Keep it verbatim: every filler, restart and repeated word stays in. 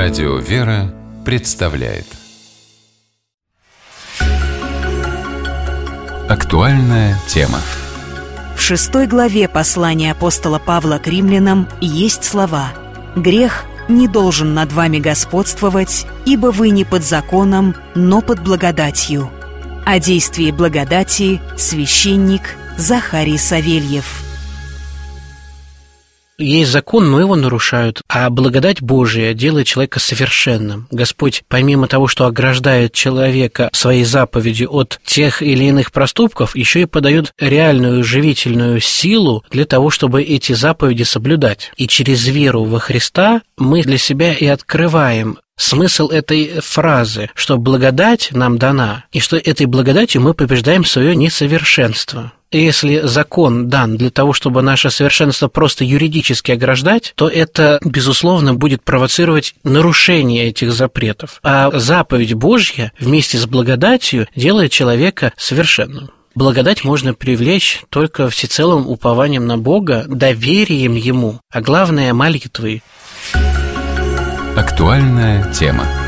Радио «Вера» представляет актуальная тема. В шестой главе послания апостола Павла к римлянам есть слова: «Грех не должен над вами господствовать, ибо вы не под законом, но под благодатью». О действии благодати священник Захарий Савельев. Есть закон, но его нарушают, а благодать Божия делает человека совершенным. Господь, помимо того, что ограждает человека своей заповедью от тех или иных проступков, еще и подает реальную живительную силу для того, чтобы эти заповеди соблюдать. И через веру во Христа мы для себя и открываем смысл этой фразы, что благодать нам дана, и что этой благодатью мы побеждаем свое несовершенство. И если закон дан для того, чтобы наше совершенство просто юридически ограждать, то это, безусловно, будет провоцировать нарушение этих запретов. А заповедь Божья вместе с благодатью делает человека совершенным. Благодать можно привлечь только всецелым упованием на Бога, доверием Ему, а главное – молитвой. Актуальная тема.